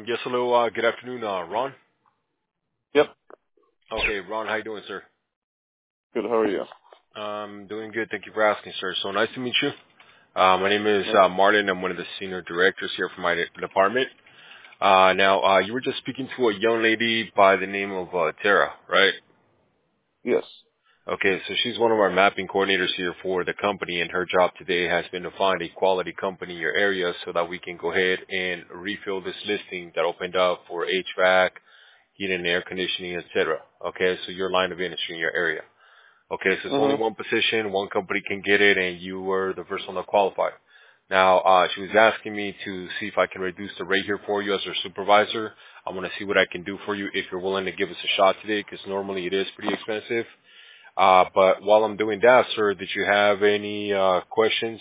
Yes, hello. Good afternoon, Ron. Yep. Okay, Ron, how you doing, sir? Good. How are you? Doing good. Thank you for asking, sir. So nice to meet you. My name is Yep. Martin. I'm one of the senior directors here for my department. Now, you were just speaking to a young lady by the name of Tara, right? Yes. Okay, so she's one of our mapping coordinators here for the company, and her job today has been to find a quality company in your area so that we can go ahead and refill this listing that opened up for HVAC, heating and air conditioning, etc. Okay, so your line of industry in your area. Okay, so it's only Mhm. one position, one company can get it, and you were the first one to qualify. Now, she was asking me to see if I can reduce the rate here for you as her supervisor. I want to see what I can do for you if you're willing to give us a shot today, because normally it is pretty expensive. But while I'm doing that, sir, did you have any questions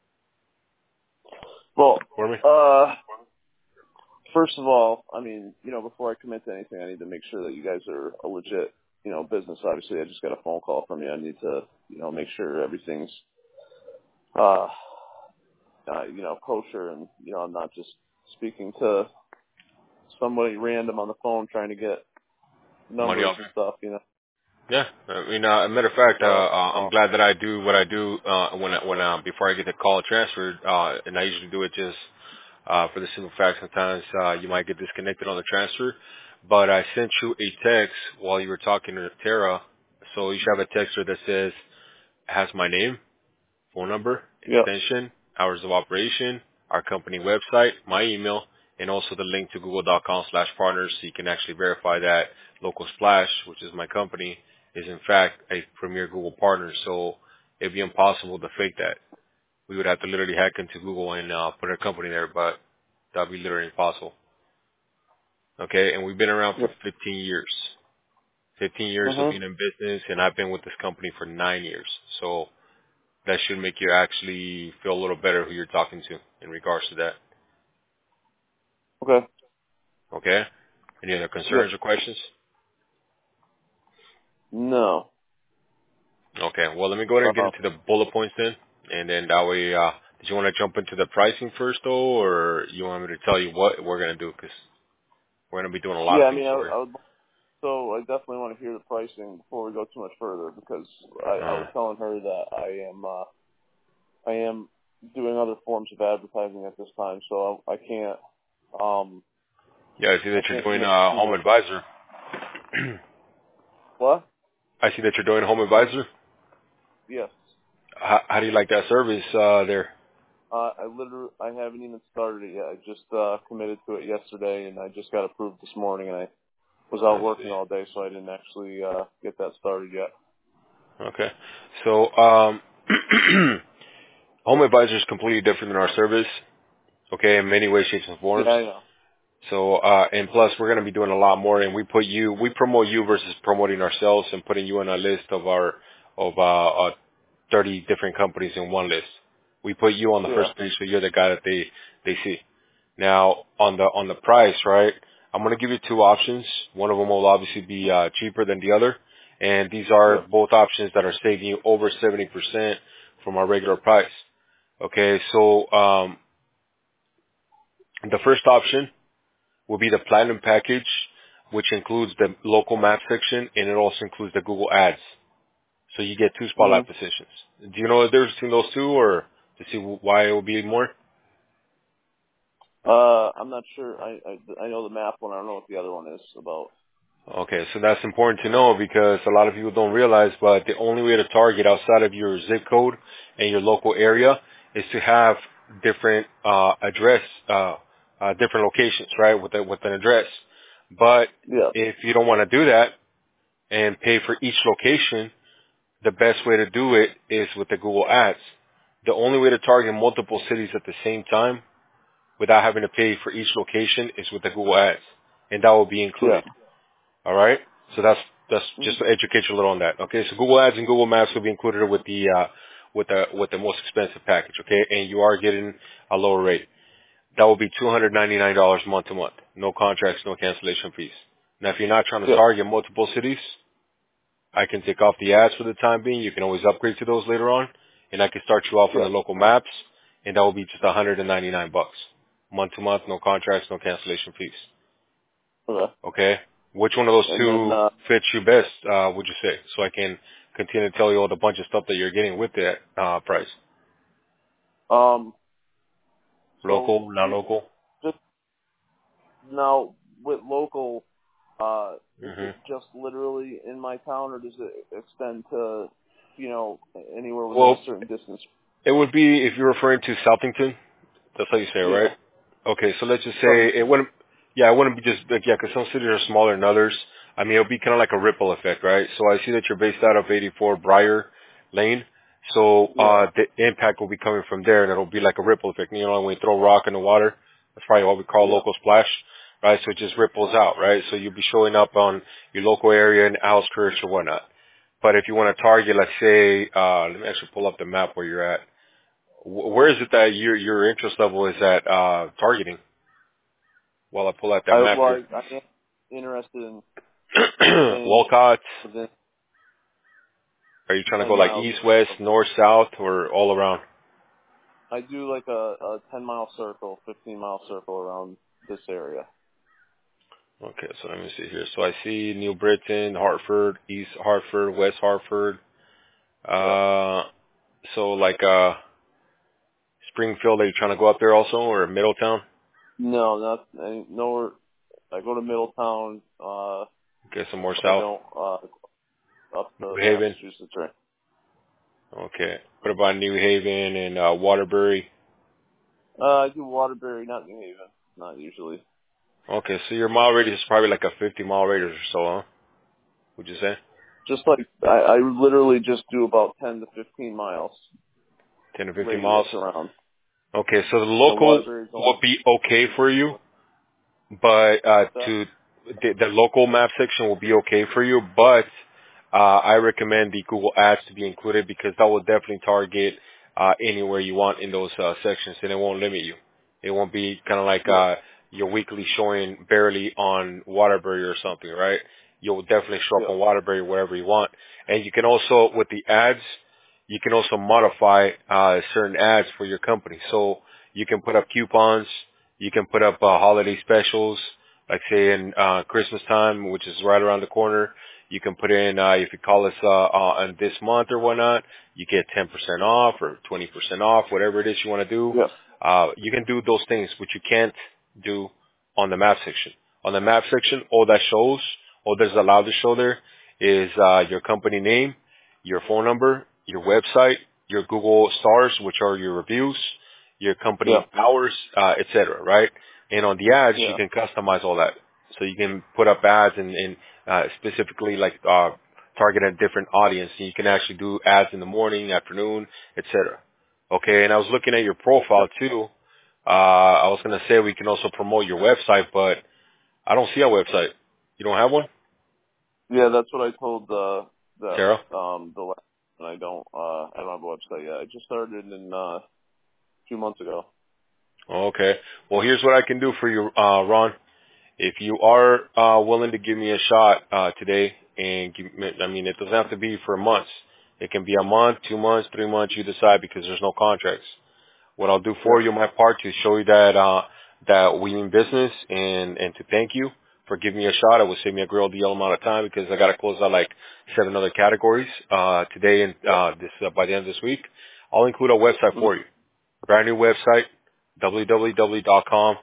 Well, for me? first of all, I mean, before I commit to anything, I need to make sure that you guys are a legit, business. Obviously, I just got a phone call from you. I need to, make sure everything's, uh, kosher, and I'm not just speaking to somebody random on the phone trying to get Money numbers off and me? stuff, Yeah, I mean, as a matter of fact, So, I'm glad that I do what I do when before I get the call transferred, and I usually do it just for the simple fact sometimes you might get disconnected on the transfer. But I sent you a text while you were talking to Tara, so you should have a texter that says has my name, phone number, yeah. extension, hours of operation, our company website, my email, and also the link to google.com/partners so you can actually verify that Local Splash, which is my company, is in fact a premier Google partner. So it'd be impossible to fake that. We would have to literally hack into Google and put our company there, but that'd be literally impossible. Okay, and we've been around for Yep. 15 years. 15 years of Mhm. being in business, and I've been with this company for 9 years. So that should make you actually feel a little better who you're talking to in regards to that. Okay. Okay? Any other Yep. concerns or questions? No. Okay, well, let me go ahead and get Uh, into the bullet points then. And then that way, did you want to jump into the pricing first though, or you want me to tell you what we're going to do? Because we're going to be doing a lot yeah. of I things mean, for you. I would. So I definitely want to hear the pricing before we go too much further, because I was telling her that I am doing other forms of advertising at this time, so I can't Yeah, I see I that you're can't doing commit too Home much. Advisor. What? I see that you're doing Home Advisor. Yes. How do you like that service there? I haven't even started it yet. I just committed to it yesterday, and I just got approved this morning, and I was out I working see. all day, so I didn't actually get that started yet. Okay. So, Home Advisor is completely different than our service, okay, in many ways, shapes, and Yeah, forms. I know. So, and plus, we're going to be doing a lot more, and we promote you versus promoting ourselves and putting you on a list of 30 different companies in one list. We put you on the Yeah. first page, so you're the guy that they see. Now, on the price, right? I'm going to give you two options. One of them will obviously be cheaper than the other, and these are Yeah. both options that are saving you over 70% from our regular price. Okay, so the first option will be the Platinum package, which includes the local map section, and it also includes the Google Ads. So you get two Mhm. spotlight positions. Do you know the difference between those two, or to see why it will be more? I'm not sure. I know the map one. I don't know what the other one is about. Okay, so that's important to know because a lot of people don't realize, but the only way to target outside of your zip code and your local area is to have different different locations, right, with an address. But Yeah. if you don't want to do that and pay for each location, the best way to do it is with the Google Ads. The only way to target multiple cities at the same time without having to pay for each location is with the Google Ads, and that will be Yeah. included. All right. So that's Mhm. just to educate you a little on that. Okay. So Google Ads and Google Maps will be included with the most expensive package. Okay. And you are getting a lower rate. That will be $299 month to month. No contracts, no cancellation fees. Now, if you're not trying to Yeah. target multiple cities, I can take off the ads for the time being. You can always upgrade to those later on, and I can start you off on Yeah. the local maps, and that will be just $199. month to month, no contracts, no cancellation fees. Okay. Okay. Which one of those And two then, fits you best, would you say? So I can continue to tell you all the bunch of stuff that you're getting with that price. so Local, non-local? just now with local, is Hmm. it just literally in my town, or does it extend to, anywhere within Well, a certain distance? it would be if you're referring to Southington. That's how you say it, Yeah. right? Okay, so let's just say Southington. it wouldn't. Yeah, it wouldn't be just like, yeah, because some cities are smaller than others. I mean, it'll be kind of like a ripple effect, right? So I see that you're based out of 84 Briar Lane. So Yeah. the impact will be coming from there, and it'll be like a ripple effect. You know, when you throw a rock in the water, that's probably what we call a Yeah. local splash, right? So it just ripples out, right? So you'll be showing up on your local area and outskirts or whatnot. But if you want to target, let's say, let me actually pull up the map where you're at. Where is it that your interest level is at targeting? While I pull out that map here. I am interested in staying Walcott. within Are you trying to 10 go like miles east, west, north, south, or all around? I do like a 10-mile circle, 15-mile circle around this area. Okay, so let me see here. So I see New Britain, Hartford, East Hartford, West Hartford. Yeah. So like Springfield. Are you trying to go up there also, or Middletown? No, nowhere. I go to Middletown, Okay, some more but I south. don't, up to New Haven. Massachusetts, right? Okay. What about New Haven and Waterbury? I do Waterbury, not New Haven. Not usually. Okay, so your mile radius is probably like a 50-mile radius or so, huh? Would you say? Just like, I literally just do about 10 to 15 miles 10 to 15 radius miles? around. Okay, so the The local Waterbury's will only be okay for you, but that. to the local map section will be okay for you, but I recommend the Google Ads to be included because that will definitely target anywhere you want in those sections, and it won't limit you. It won't be kind of like Yeah. your weekly showing barely on Waterbury or something, right? You'll definitely show up Yeah. on Waterbury wherever you want, and you can also with the ads, you can also modify certain ads for your company. So you can put up coupons, you can put up holiday specials, like say in Christmas time, which is right around the corner. You can put in if you call us on this month or whatnot, you get 10% off or 20% off, whatever it is you want to do. Yeah. You can do those things, which you can't do on the map section. On the map section, all that shows, all that's allowed to show there is your company name, your phone number, your website, your Google stars, which are your reviews, your Yeah. company hours, etc. Right? And on the ads, you Yeah. can customize all that. So you can put up ads and specifically like target a different audience. And you can actually do ads in the morning, afternoon, etc. Okay. And I was looking at your Yeah. profile too. I was gonna say we can also promote your website, but I don't see a website. You don't have one, Yeah, that's what I told Sarah? the last, and I don't have a website yet. I just started in 2 months ago. Okay. Well, here's what I can do for you, Ron. If you are willing to give me a shot today, and give me, I mean, it doesn't have to be for months. It can be a month, 2 months, 3 months. You decide because there's no contracts. What I'll do for Yeah. you on my part to show you that that we mean business and to thank you for giving me a shot. It will save me a great deal amount of time because I got to close out like 7 other categories today and Yeah. this by the end of this week. I'll include a website Mhm. for you. Brand new website, www.com.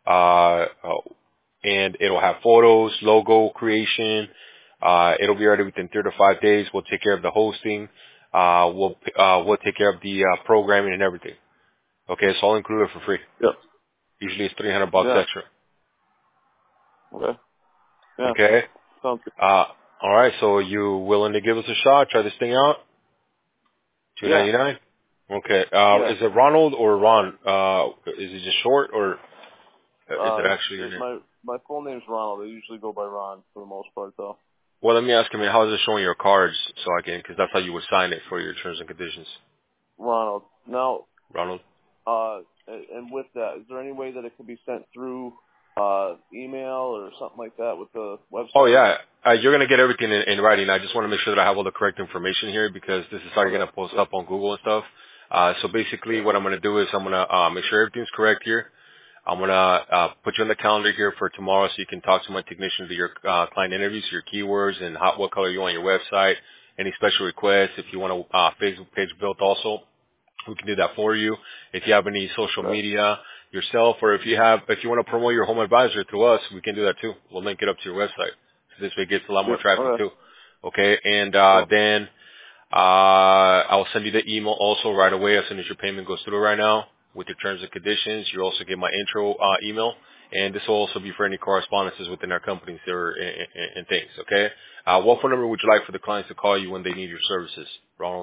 And it'll have photos, logo creation. It'll be ready within 3 to 5 days. We'll take care of the hosting. We'll take care of the programming and everything. Okay, so I'll include it for free. Yeah. Usually it's $300 Yeah. extra. Okay. Yeah. Okay. Sounds good. All right. So you willing to give us a shot? Try this thing out. Yeah. $2.99. Okay. Yeah. Is it Ronald or Ron? Is it just short or is it actually your name? My full name's Ronald. I usually go by Ron for the most part, though. Well, let me ask you, man, how is it showing your cards so I can, because that's how you would sign it for your terms and conditions. Ronald. Now, Ronald? and with that, is there any way that it could be sent through email or something like that with the Oh, website? yeah. You're going to get everything in writing. I just want to make sure that I have all the correct information here because this is how you're Okay. going to post up on Google and stuff. So basically what I'm going to do is I'm going to make sure everything's correct here. I'm gonna put you on the calendar here for tomorrow so you can talk to my technician, do your client interviews, your keywords, and what color you want your website. Any special requests, if you want a Facebook page built also, we can do that for you. If you have any social media yourself, or if you want to promote your home advisor through us, we can do that too. We'll link it up to your website. So this way it gets a lot more traffic too. Okay, and then I'll send you the email also right away as soon as your payment goes through right now with your terms and conditions. You also get my intro email, and this will also be for any correspondences within our companies or and things. Okay. What phone number would you like for the clients to call you when they need your services, Ronald?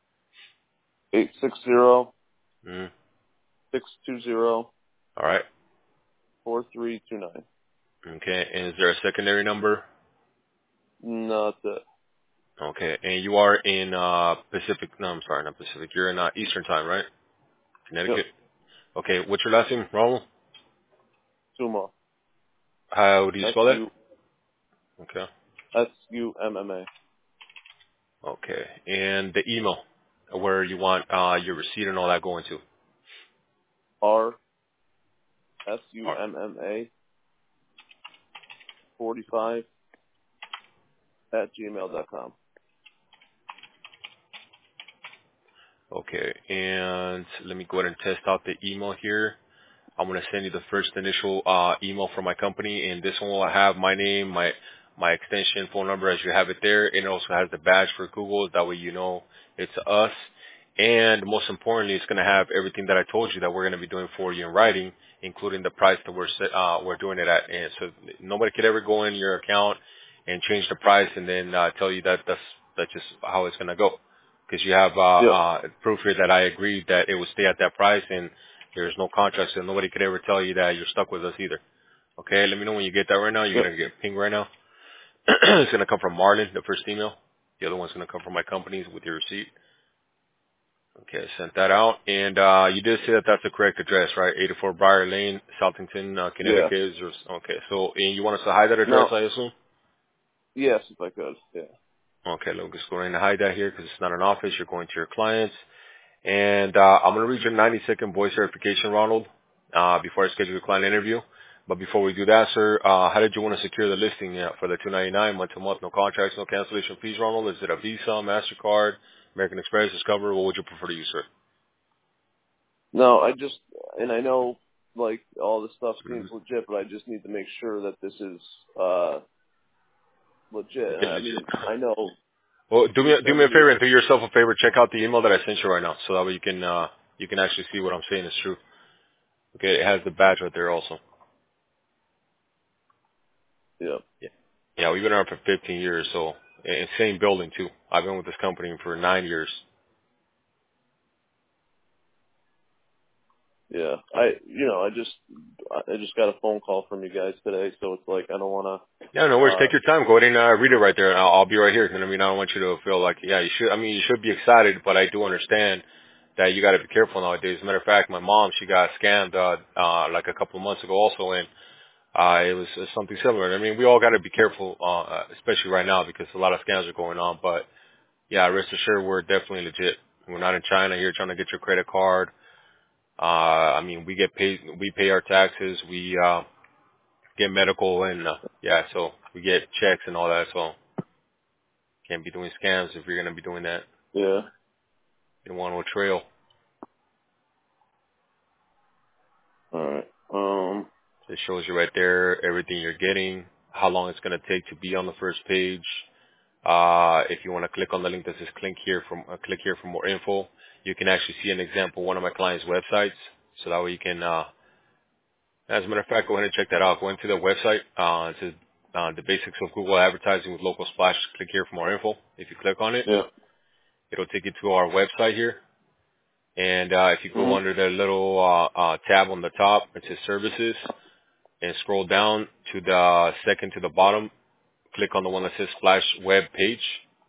860 Mm-hmm. 620 All right. 4329. Okay. And is there a secondary number? No, that's it. Okay. And you are in Pacific. No, I'm sorry, not Pacific. You're in Eastern Time, right? Connecticut. Yep. Okay. What's your last name, Ronald? Summa. How do you spell that? Okay. SUMMA. Okay. And the email where you want your receipt and all that going to? RSUMMA 45 at gmail.com. Okay. And let me go ahead and test out the email here. I'm going to send you the first initial email from my company, and this one will have my name, my extension, phone number as you have it there, and it also has the badge for Google. That way you know it's us. And most importantly, it's going to have everything that I told you that we're going to be doing for you in writing, including the price that we're doing it at. And so nobody could ever go in your account and change the price and then tell you that that's just how it's going to go. Because you have proof here that I agreed that it would stay at that price, and there's no contract, so nobody could ever tell you that you're stuck with us either. Okay, let me know when you get that right now. You're going to get pinged right now. It's going to come from Marlon, the first email. The other one's going to come from my company with your receipt. Okay, I sent that out. And you did say that that's the correct address, right? 84 Briar Lane, Southington, Connecticut. Okay, so and you want us to hide that address, I assume? Yes, if I could. Yeah. Okay, let me just go ahead and hide that here because it's not an office. You're going to your clients. And I'm going to read your 90-second voice verification, Ronald, before I schedule your client interview. But before we do that, sir, how did you want to secure the listing for the $299 month-to-month, no contracts, no cancellation fees, Ronald? Is it a Visa, MasterCard, American Express, Discover? What would you prefer to use, sir? No, and I know, like, all this stuff seems legit, but I just need to make sure that this is legit. I mean, I know. Well, do me a favor and do yourself a favor. Check out the email that I sent you right now, so that way you can actually see what I'm saying is true. Okay, it has the badge right there also. Yeah. Yeah, we've been around for 15 years, so and same building too. I've been with this company for 9 years. Yeah. I just got a phone call from you guys today, so it's like I don't want to. Yeah, no worries. Take your time. Go ahead and read it right there, and I'll be right here. I mean, I don't want you to feel like, yeah, you should. I mean, you should be excited, but I do understand that you got to be careful nowadays. As a matter of fact, my mom, she got scammed like a couple of months ago also, and it was something similar. I mean, we all got to be careful, especially right now because a lot of scams are going on. But yeah, rest assured, we're definitely legit. We're not in China here trying to get your credit card. I mean, we get paid. We pay our taxes. We get medical, and yeah, so we get checks and all that. So can't be doing scams if you're gonna be doing that. Yeah. You don't want no trail. All right. It shows you right there everything you're getting, how long it's gonna take to be on the first page. If you want to click on the link that says click here for more info, you can actually see an example of one of my clients' websites. So that way you can, as a matter of fact, go ahead and check that out. Go into the website. It says the basics of Google advertising with local splash. Click here for more info. If you click on it, it'll take you to our website here. And if you go under the little tab on the top, it says services, and scroll down to the second to the bottom, click on the one that says splash web page.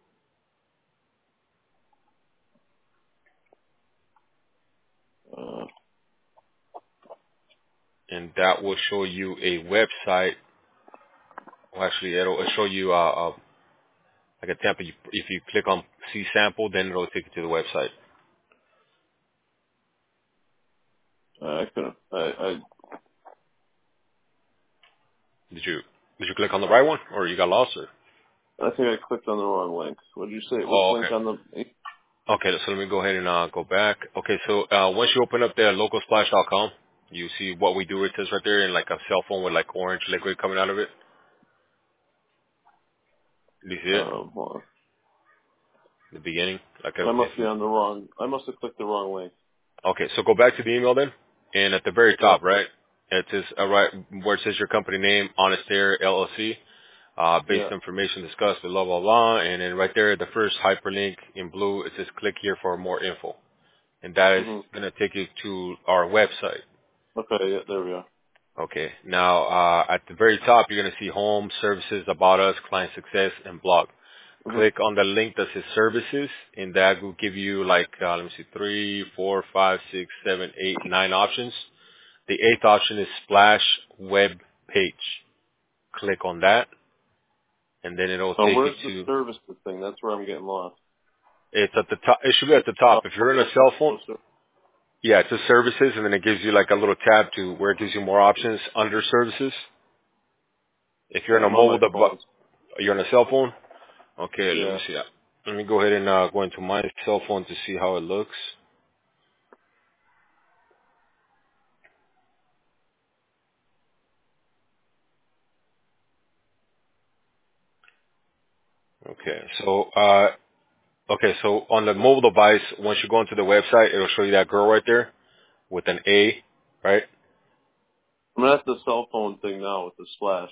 And that will show you a website. Well, actually, it'll show you like a template. If you click on see sample, then it'll take you to the website. I couldn't. Did you click on the right one, or you got lost? Or? I think I clicked on the wrong link. What did you say? Oh, Which okay. link on the? Okay, so let me go ahead and go back. Okay, so once you open up the localsplash.com, you see what we do. It says right there in like a cell phone with like orange liquid coming out of it. Do you see it? Hold on. The beginning, like I must be on the wrong. I must have clicked the wrong link. Okay, so go back to the email then, and at the very Yeah. top, right, it says right where it says your company name, Honest Air LLC, Yeah. basic information discussed, blah blah blah, and then right there, the first hyperlink in blue, it says click here for more info, and that is Mhm. going to take you to our website. Okay. Yeah. There we go. Okay, now at the very top, you're going to see home, services, about us, client success, and blog. Mhm. Click on the link that says services, and that will give you like, let me see, 3, 4, 5, 6, 7, 8, 9 options. The eighth option is Splash Web Page. Click on that, and then it'll So take you where's the to, services thing? That's where I'm getting lost. it's at the top, it should be at the top. If you're in a cell phone, Closer. yeah, it's a services, and then it gives you like a little tab to where it gives you more options under services. If you're in a I'm on mobile my device, phone. you're on a cell phone? Okay, let me Yeah. see that. Let me go ahead and go into my cell phone to see how it looks. Okay, so on the mobile device, once you go into the website, it'll show you that girl right there with an A, right? I'm at the cell phone thing now with the Splash.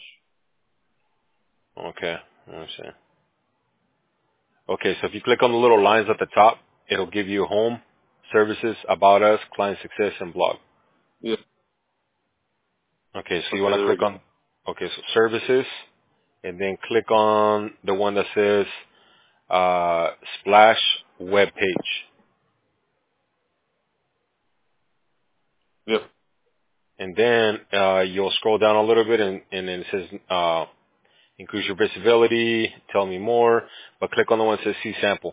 Okay, let me see. Okay, so if you click on the little lines at the top, it'll give you home, services, about us, client success, and blog. Yeah. Okay, so you Okay. want to There we click go. on, okay, so services, and then click on the one that says Splash Web Page. Yep. And then you'll scroll down a little bit, and then it says increase your visibility, tell me more, but click on the one that says see sample.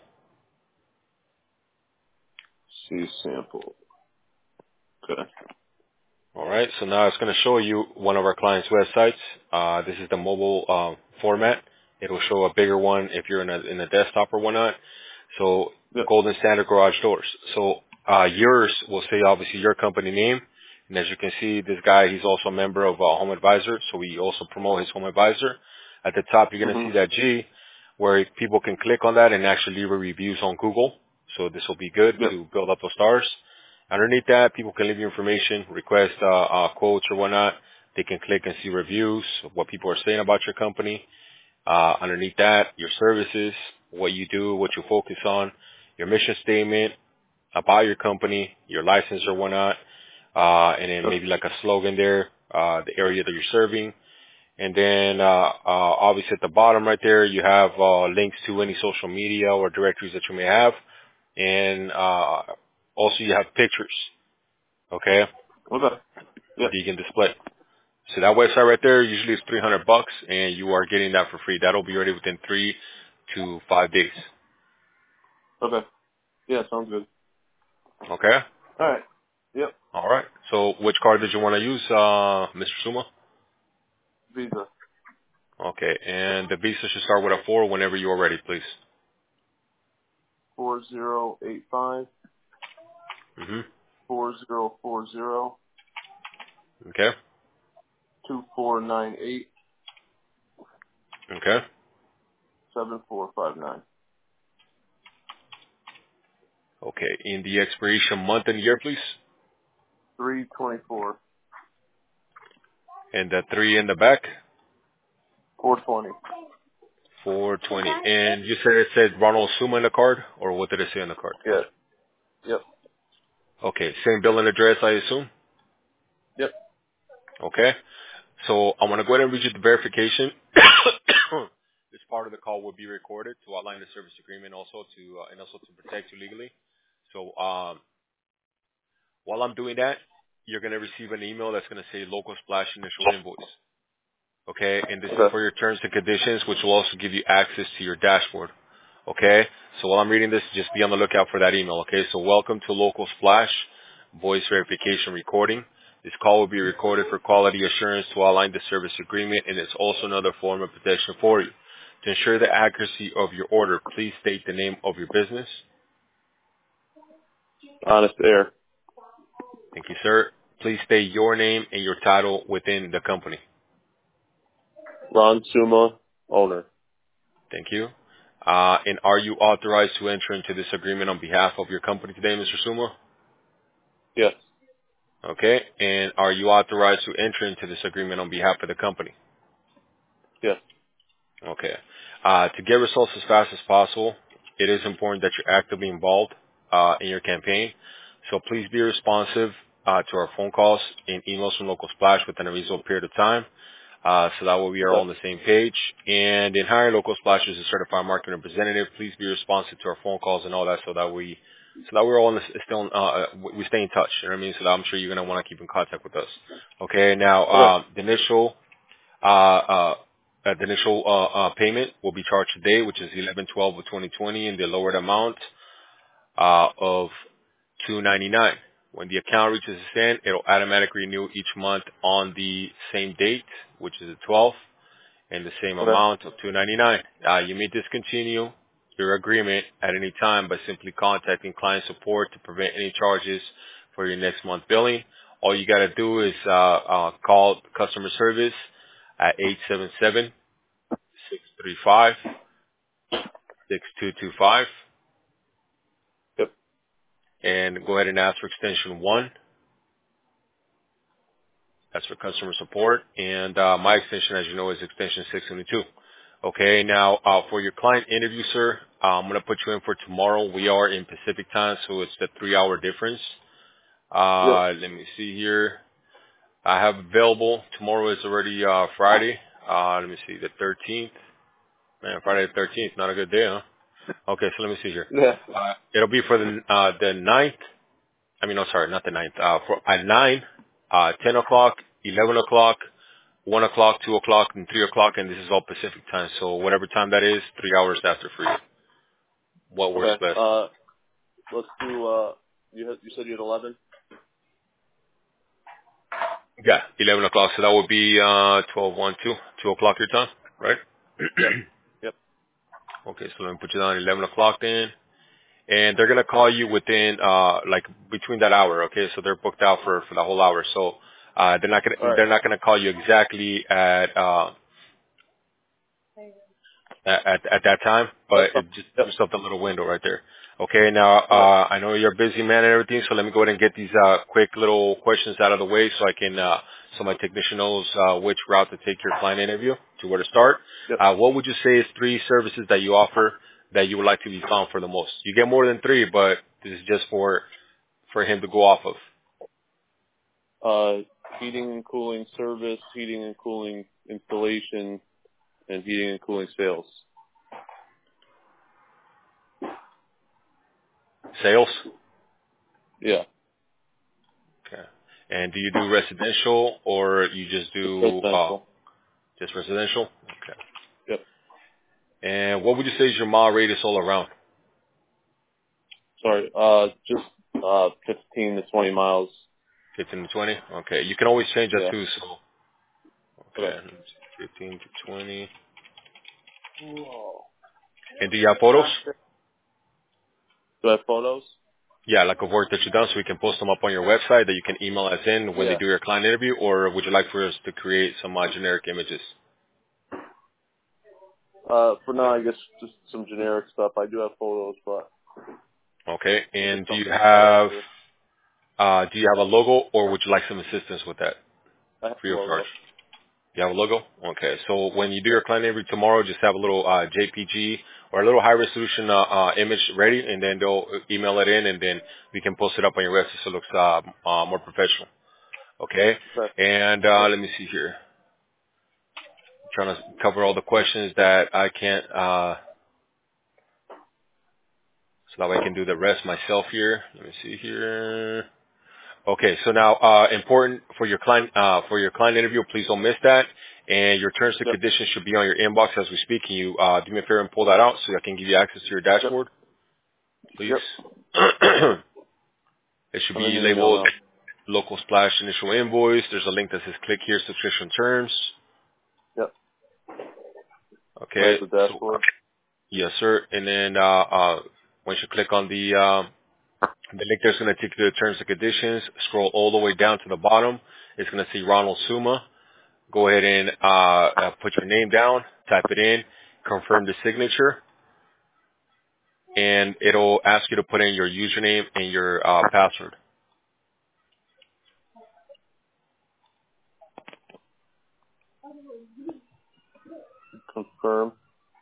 See sample. Okay. All right, so now it's going to show you one of our clients' websites. This is the mobile format. It'll show a bigger one if you're in a desktop or whatnot. So Yep. Golden Standard Garage Doors. So yours will say obviously your company name, and as you can see, this guy he's also a member of Home Advisor, so we also promote his Home Advisor. At the top, you're going to Mhm. see that G, where people can click on that and actually leave reviews on Google. So this will be good Yep. to build up those stars. Underneath that, people can leave you information, request quotes or whatnot. They can click and see reviews of what people are saying about your company. Underneath that, your services, what you do, what you focus on, your mission statement about your company, your license or whatnot, and then Yep. maybe like a slogan there, the area that you're serving. And then obviously at the bottom right there, you have links to any social media or directories that you may have. And also you have pictures, okay, Okay. that Yep. you can display. So that website right there usually is $300, and you are getting that for free. That'll be ready within 3 to 5 days. Okay. Yeah. Sounds good. Okay. All right. Yep. All right. So which card did you want to use, Mr. Suma? Visa. Okay. And the visa should start with a 4 whenever you are ready, please. 4085 Mhm. 4040 Okay. 2498 Okay. 7459. Okay. In the expiration month and year, please. 324 And the 3 in the back. 420. 420. And you said it said Ronald Suma in the card, or what did it say on the card? Yeah. Yep. Okay. Same billing address, I assume. Yep. Okay. So I want to go ahead and read you the verification. This part of the call will be recorded to outline the service agreement, also to protect you legally. So while I'm doing that, you're going to receive an email that's going to say local splash initial invoice. Okay, and this is Okay. for your terms and conditions, which will also give you access to your dashboard. Okay, so while I'm reading this, just be on the lookout for that email. Okay, so welcome to Local Splash voice verification recording. This call will be recorded for quality assurance to align the service agreement, and it's also another form of protection for you. To ensure the accuracy of your order, please state the name of your business. Honest Air. Thank you, sir. Please state your name and your title within the company. Ron Suma, owner. Thank you. And are you authorized to enter into this agreement on behalf of your company today, Mr. Suma? Yes. Okay. And are you authorized to enter into this agreement on behalf of the company? Yes. Okay. To get results as fast as possible, it is important that you're actively involved in your campaign. So please be responsive to our phone calls and emails from Local Splash within a reasonable period of time. So that way we are all on the same page. And in hiring Local Splash as a certified marketing representative, please be responsive to our phone calls and all that, so that we're all we stay in touch. You know what I mean? So that I'm sure you're gonna want to keep in contact with us. Okay. Now, the initial payment will be charged today, which is 11/12 of 2020, in the lowered amount of $299. When the account reaches its end, it'll automatically renew each month on the same date, which is the 12th, and the same amount of $299. You may discontinue your agreement at any time by simply contacting client support to prevent any charges for your next month billing. All you got to do is call customer service at 877-635-6225. Yep. And go ahead and ask for extension 1. That's for customer support. And my extension, as you know, is extension 622. Okay, now for your client interview, sir, I'm going to put you in for tomorrow. We are in Pacific time, so it's the 3-hour difference. Let me see here. I have available, tomorrow is already Friday. Let me see, the 13th. Man, Friday the 13th, not a good day, huh? Okay, so let me see here. Yeah. It'll be for the 9th. I mean, no, sorry, not the 9th. At 9, 10 o'clock, 11 o'clock, 1 o'clock, 2 o'clock, and 3 o'clock, and this is all Pacific time. So whatever time that is, 3 hours after for you. What works best? Let's do, you said you had 11? Yeah, 11 o'clock. So that would be 12, 1, 2 o'clock your time, right? Yep. Okay, so let me put you down 11 o'clock then. And they're going to call you within, like between that hour, okay? So they're booked out for the whole hour. So, they're not going to call you exactly at that time, but it just gives yourself a little window right there. Okay, now, I know you're a busy man and everything, so let me go ahead and get these, quick little questions out of the way so I can, so my technician knows, which route to take your client interview, to where to start. Yep. What would you say is 3 services that you offer that you would like to be found for the most? You get more than 3, but this is just for him to go off of. Heating and cooling service, heating and cooling installation, and heating and cooling sales. Sales? Yeah. Okay. And do you do residential, or you just do Residential. just residential? Okay. Yep. And what would you say is your mile radius all around? Sorry, just 15 to 20 miles. 15 to 20? Okay. You can always change that Yeah. too, so. Okay. 15 to 20. And do you have photos? Do I have photos? Yeah, like of work that you've done, so we can post them up on your website that you can email us in when they do your client interview, or would you like for us to create some generic images? For now, I guess just some generic stuff. I do have photos, but. Okay. And do you have a logo, or would you like some assistance with that? I have Free of logo. charge. You have a logo? Okay. So when you do your client interview tomorrow, just have a little JPG or a little high resolution image ready, and then they'll email it in, and then we can post it up on your website so it looks more professional. Okay? And let me see here. I'm trying to cover all the questions that I can't, so that way I can do the rest myself here. Let me see here. Okay, so now important for your client interview, please don't miss that. And your terms and conditions should be on your inbox as we speak. Can you do me a favor and pull that out so I can give you access to your dashboard, please? It should be labeled. local splash initial invoice. There's a link that says click here, subscription terms. Yep. Okay. Right, the dashboard. Yes, sir. And then once you click on the link, there's going to take you to the terms and conditions. Scroll all the way down to the bottom. It's going to see Ronald Suma. Go ahead and put your name down, type it in, confirm the signature, and it'll ask you to put in your username and your password. Confirm.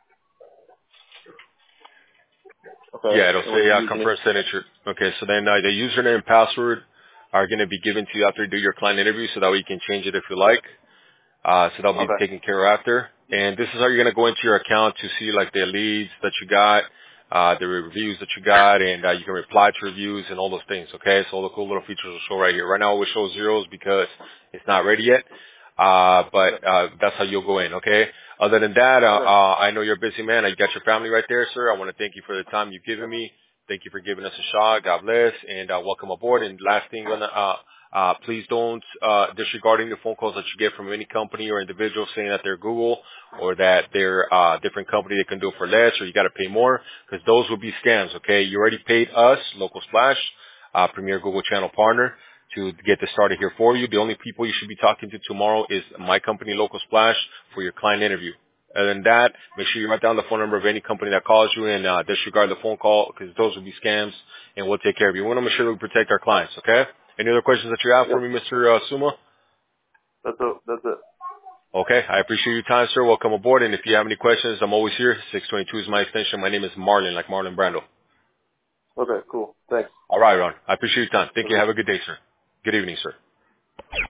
Okay. Yeah, it'll say confirm signature. Okay, so then the username and password are going to be given to you after you do your client interview, so that way you can change it if you like. So that'll be taken care of after. And this is how you're going to go into your account to see like the leads that you got, the reviews that you got, and you can reply to reviews and all those things. Okay, so all the cool little features will show right here. Right now it will show zeros because it's not ready yet. But that's how you'll go in. Okay. Other than that, I know you're a busy man. You got your family right there, sir. I want to thank you for the time you've given me. Thank you for giving us a shot. God bless, and welcome aboard. And last thing, please don't disregarding the phone calls that you get from any company or individual saying that they're Google or that they're a different company that can do it for less or you got to pay more, because those will be scams. Okay, you already paid us, Local Splash, Premier Google Channel Partner, to get this started here for you. The only people you should be talking to tomorrow is my company, Local Splash, for your client interview. Other than that, make sure you write down the phone number of any company that calls you and disregard the phone call, because those will be scams, and we'll take care of you. We want to make sure that we protect our clients, okay? Any other questions that you have for me, Mr. Suma? That's it. That's it. Okay, I appreciate your time, sir. Welcome aboard, and if you have any questions, I'm always here. 622 is my extension. My name is Marlon, like Marlon Brando. Okay, cool. Thanks. All right, Ron. I appreciate your time. Thank you. Okay. Have a good day, sir. Good evening, sir.